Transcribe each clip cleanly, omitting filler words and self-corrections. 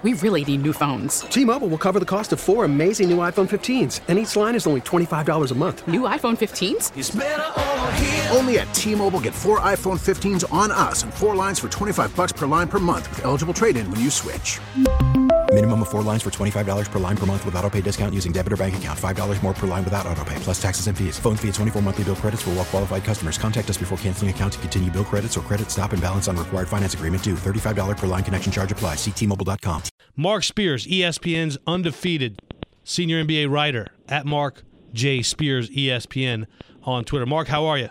We really need new phones. T-Mobile will cover the cost of 4 amazing new iPhone 15s, and each line is only $25 a month. New iPhone 15s? It's better over here. Only at T-Mobile, get 4 iPhone 15s on us and 4 lines for $25 per line per month with eligible trade-in when you switch. Minimum of 4 lines for $25 per line per month with autopay discount using debit or bank account. $5 more per line without autopay, plus taxes and fees. Phone fee at 24 monthly bill credits for well-qualified customers. Contact us before canceling account to continue bill credits or credit stop and balance on required finance agreement due. $35 per line connection charge applies. See T-Mobile.com. Mark Spears, ESPN's undefeated senior NBA writer, at Mark J. Spears, ESPN on Twitter. Mark, how are you?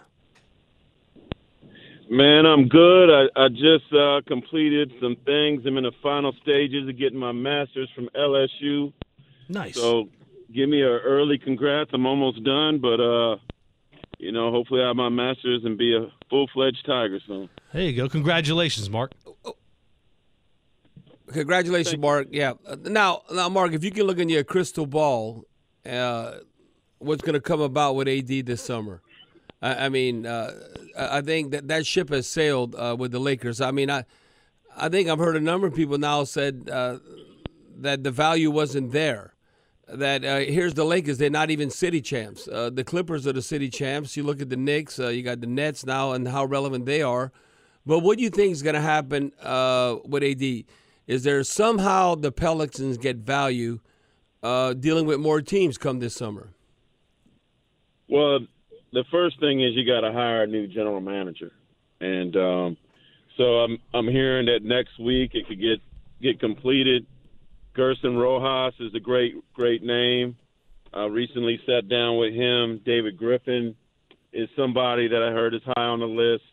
Man, I'm good. I just completed some things. I'm in the final stages of getting my master's from LSU. Nice. So give me an early congrats. I'm almost done, but, hopefully I have my master's and be a full-fledged Tiger soon. There you go. Congratulations, Mark. Congratulations, Mark. Yeah. Now, Mark, if you can look in your crystal ball, what's going to come about with AD this summer? I think that ship has sailed with the Lakers. I think I've heard a number of people now said that the value wasn't there. That here's the Lakers, they're not even city champs. The Clippers are the city champs. You look at the Knicks, you got the Nets now and how relevant they are. But what do you think is going to happen with AD? Is there somehow the Pelicans get value dealing with more teams come this summer? Well, the first thing is you got to hire a new general manager. And so I'm hearing that next week it could get completed. Gerson Rojas is a great name. I recently sat down with him. David Griffin is somebody that I heard is high on the list.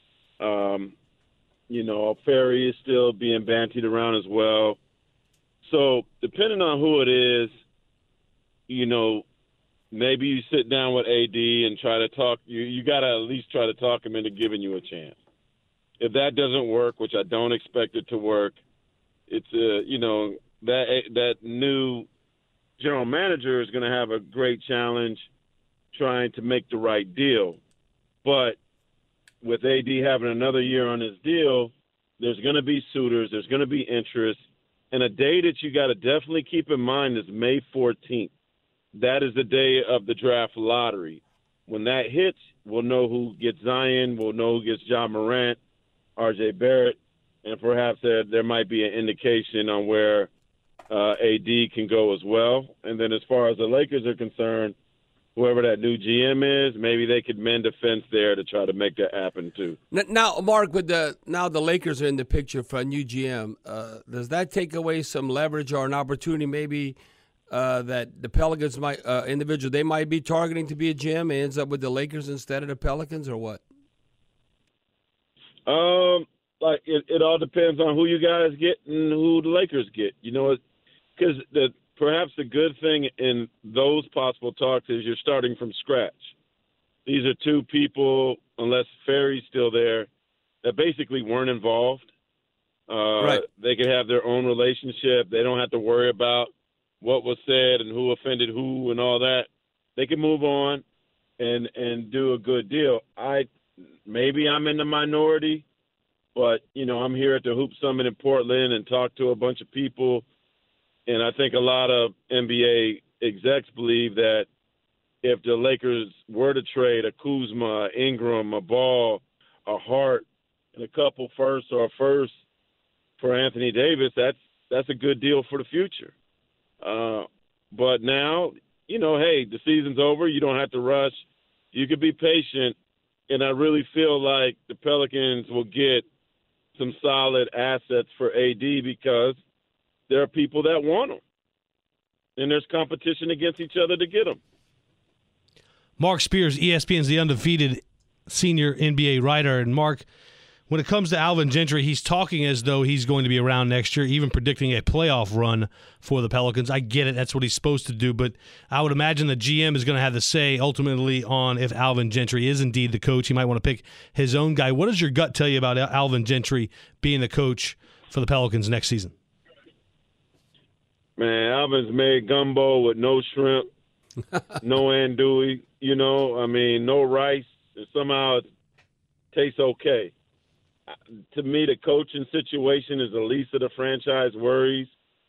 Ferry is still being bantied around as well. So depending on who it is, maybe you sit down with AD and try to talk. You got to at least try to talk him into giving you a chance. If that doesn't work, which I don't expect it to work, it's that new general manager is going to have a great challenge trying to make the right deal. But with AD having another year on his deal, there's going to be suitors, there's going to be interest, and a day that you got to definitely keep in mind is May 14th. That is the day of the draft lottery. When that hits, we'll know who gets Zion, we'll know who gets Ja Morant, RJ Barrett, and perhaps there might be an indication on where AD can go as well. And then as far as the Lakers are concerned, whoever that new GM is, maybe they could mend a fence there to try to make that happen too. Now, Mark, now the Lakers are in the picture for a new GM. Does that take away some leverage or an opportunity maybe that the Pelicans might they might be targeting to be a GM and ends up with the Lakers instead of the Pelicans, or what? It all depends on who you guys get and who the Lakers get. Because perhaps the good thing in those possible talks is you're starting from scratch. These are two people, unless Ferry's still there, that basically weren't involved. Right. They could have their own relationship. They don't have to worry about what was said and who offended who and all that. They can move on and do a good deal. Maybe I'm in the minority, but, I'm here at the Hoop Summit in Portland and talk to a bunch of people. And I think a lot of NBA execs believe that if the Lakers were to trade a Kuzma, Ingram, a Ball, a Hart, and a couple firsts or a first for Anthony Davis, that's a good deal for the future. But now, hey, the season's over. You don't have to rush. You can be patient. And I really feel like the Pelicans will get some solid assets for AD because there are people that want them. And there's competition against each other to get them. Mark Spears, ESPN's the undefeated senior NBA writer. And Mark, when it comes to Alvin Gentry, he's talking as though he's going to be around next year, even predicting a playoff run for the Pelicans. I get it. That's what he's supposed to do. But I would imagine the GM is going to have the say ultimately on if Alvin Gentry is indeed the coach. He might want to pick his own guy. What does your gut tell you about Alvin Gentry being the coach for the Pelicans next season? Man, Alvin's made gumbo with no shrimp, no andouille, no rice, and somehow it tastes okay. To me, the coaching situation is the least of the franchise worries.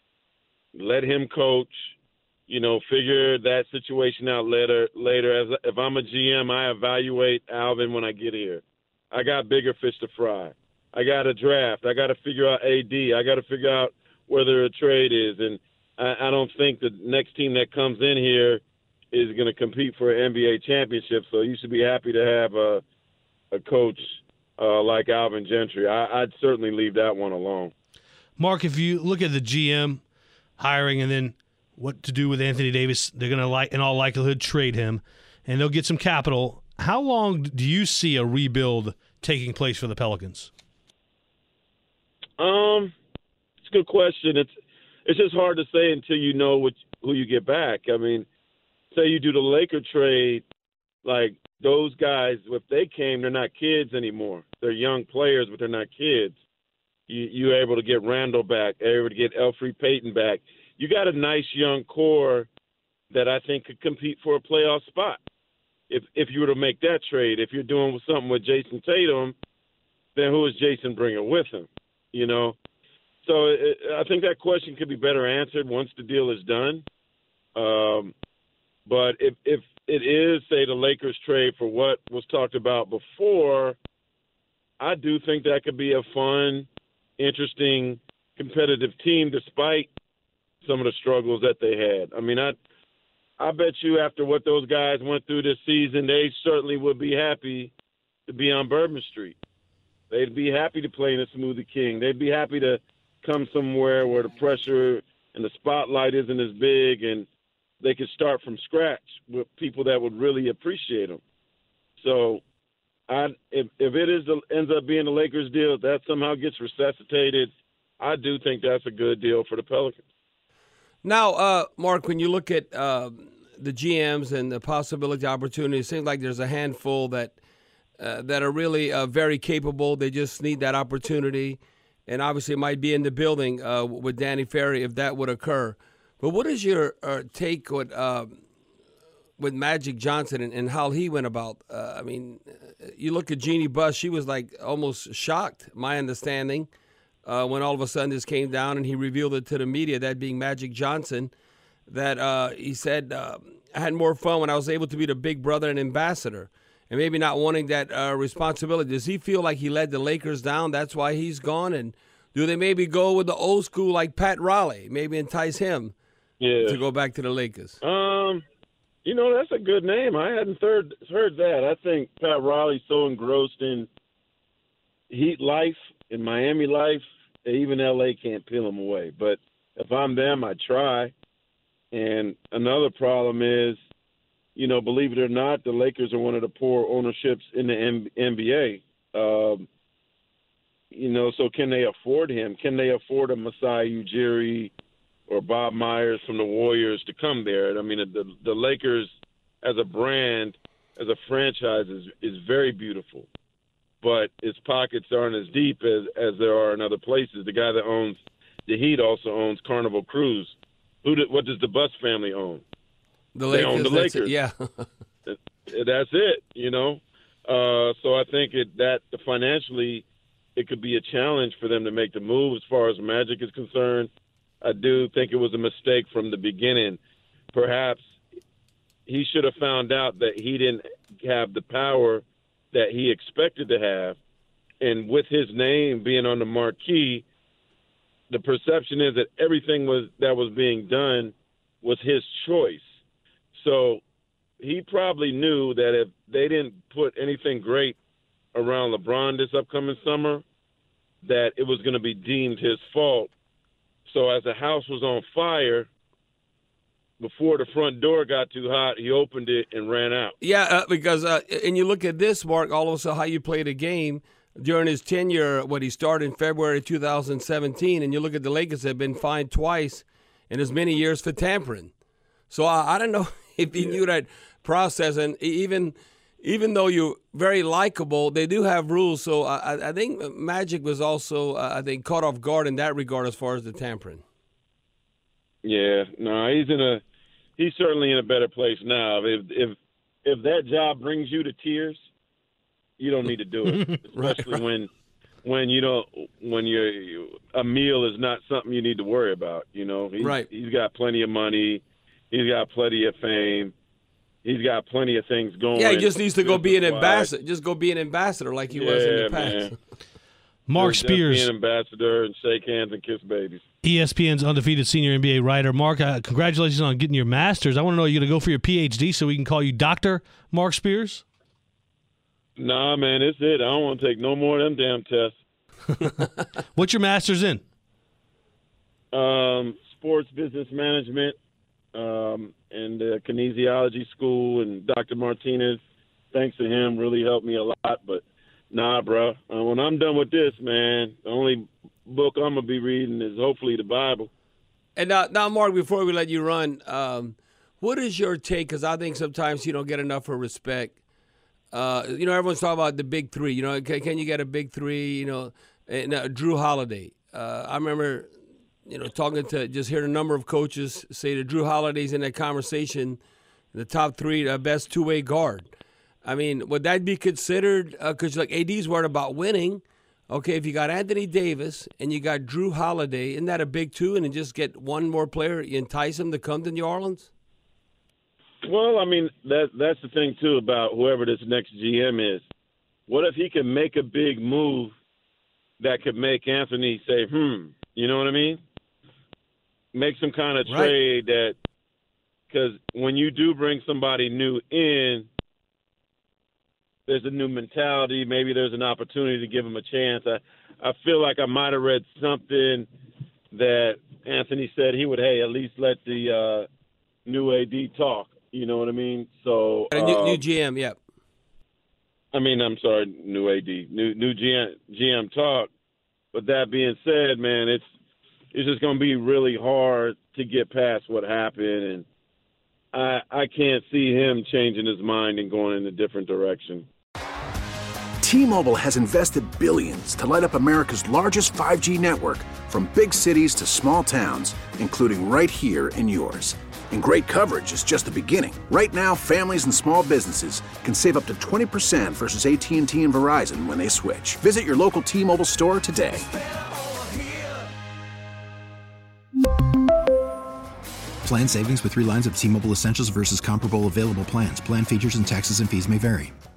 let him coach. Figure that situation out later. If I'm a GM, I evaluate Alvin when I get here. I got bigger fish to fry. I got a draft. I got to figure out AD. I got to figure out where the trade is. And I don't think the next team that comes in here is going to compete for an NBA championship. So you should be happy to have a coach like Alvin Gentry. I'd certainly leave that one alone. Mark, if you look at the GM hiring and then what to do with Anthony Davis, they're going to, in all likelihood, trade him, and they'll get some capital. How long do you see a rebuild taking place for the Pelicans? It's a good question. It's just hard to say until you know who you get back. I mean, say you do the Laker trade, like those guys, if they came, they're not kids anymore. They're young players, but they're not kids. You're able to get Randall back, able to get Elfrid Payton back. You got a nice young core that I think could compete for a playoff spot. If you were to make that trade, if you're doing something with Jason Tatum, then who is Jason bringing with him? So I think that question could be better answered once the deal is done. But if it is, say, the Lakers trade for what was talked about before, I do think that could be a fun, interesting, competitive team despite some of the struggles that they had. I mean, I bet you after what those guys went through this season, they certainly would be happy to be on Bourbon Street. They'd be happy to play in a Smoothie King. They'd be happy to come somewhere where the pressure and the spotlight isn't as big and they could start from scratch with people that would really appreciate them. So if it ends up being the Lakers deal, that somehow gets resuscitated, I do think that's a good deal for the Pelicans. Now, Mark, when you look at the GMs and the possibility opportunities, it seems like there's a handful that are really very capable. They just need that opportunity, and obviously it might be in the building with Danny Ferry if that would occur. But what is your take with Magic Johnson and how he went about? I mean, you look at Jeannie Buss; she was like almost shocked, my understanding, when all of a sudden this came down and he revealed it to the media, that being Magic Johnson, that he said, I had more fun when I was able to be the big brother and ambassador, and maybe not wanting that responsibility. Does he feel like he let the Lakers down? That's why he's gone? And do they maybe go with the old school like Pat Riley, maybe entice him to go back to the Lakers? That's a good name. I hadn't heard that. I think Pat Riley's so engrossed in Heat life, in Miami life, even L.A. can't peel him away. But if I'm them, I'd try. And another problem is, believe it or not, the Lakers are one of the poor ownerships in the NBA. So can they afford him? Can they afford a Masai Ujiri or Bob Myers from the Warriors to come there? I mean, the Lakers as a brand, as a franchise, is very beautiful. But its pockets aren't as deep as there are in other places. The guy that owns the Heat also owns Carnival Cruise. What does the Buss family own? The Lakers. They own the Lakers. Yeah. That's it, So I think that financially it could be a challenge for them to make the move as far as Magic is concerned. I do think it was a mistake from the beginning. Perhaps he should have found out that he didn't have the power that he expected to have. And with his name being on the marquee, the perception is that everything that was being done was his choice. So he probably knew that if they didn't put anything great around LeBron this upcoming summer, that it was going to be deemed his fault. So as the house was on fire, before the front door got too hot, he opened it and ran out. Yeah, because and you look at this, Mark, also how you played a game during his tenure, he started in February 2017, and you look at the Lakers have been fined twice in as many years for tampering. So I don't know if he knew that process, and even though you're very likable, they do have rules. So I think Magic was also, caught off guard in that regard as far as the tampering. Yeah, no, he's certainly in a better place now. If that job brings you to tears, you don't need to do it, especially when when a meal is not something you need to worry about. He's got plenty of money, he's got plenty of fame, he's got plenty of things going. Yeah, he just needs to go be an ambassador. Just go be an ambassador like he was in the past. Man. Mark Spears, be an ambassador and shake hands and kiss babies. ESPN's undefeated senior NBA writer. Mark, congratulations on getting your master's. I want to know, are you going to go for your PhD so we can call you Dr. Mark Spears? Nah, man, it's it. I don't want to take no more of them damn tests. What's your master's in? Sports business management and kinesiology school. And Dr. Martinez, thanks to him, really helped me a lot. But nah, bro, when I'm done with this, man, the only book I'm going to be reading is hopefully the Bible. And now, Mark, before we let you run, what is your take? Because I think sometimes you don't get enough for respect. Everyone's talking about the big three. Can you get a big three? And Drew Holiday. I remember, talking to just hearing a number of coaches say that Drew Holiday's in that conversation, the top three, best two-way guard. I mean, would that be considered? Because AD's worried about winning. Okay, if you got Anthony Davis and you got Drew Holiday, isn't that a big two? And then just get one more player, you entice him to come to New Orleans? Well, I mean, that's the thing, too, about whoever this next GM is. What if he can make a big move that could make Anthony say, you know what I mean? Make some kind of trade that – because when you do bring somebody new in, there's a new mentality. Maybe there's an opportunity to give him a chance. I feel like I might have read something that Anthony said he would, at least let the new AD talk. You know what I mean? So new GM, yeah. I mean, I'm sorry, new AD, new GM talk. But that being said, man, it's just going to be really hard to get past what happened, and I can't see him changing his mind and going in a different direction. T-Mobile has invested billions to light up America's largest 5G network, from big cities to small towns, including right here in yours. And great coverage is just the beginning. Right now, families and small businesses can save up to 20% versus AT&T and Verizon when they switch. Visit your local T-Mobile store today. Plan savings with 3 lines of T-Mobile Essentials versus comparable available plans. Plan features and taxes and fees may vary.